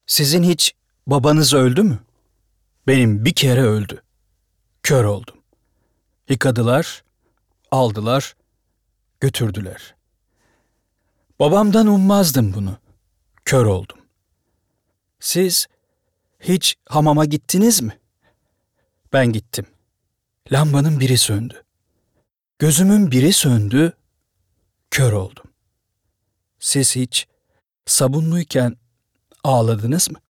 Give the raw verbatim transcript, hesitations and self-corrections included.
Sizin hiç babanız öldü mü? Benim bir kere öldü. Kör oldum. Yıkadılar, aldılar, götürdüler. Babamdan ummazdım bunu. Kör oldum. Siz hiç hamama gittiniz mi? Ben gittim. Lambanın biri söndü. Gözümün biri söndü, kör oldum. Siz hiç sabunluyken ağladınız mı?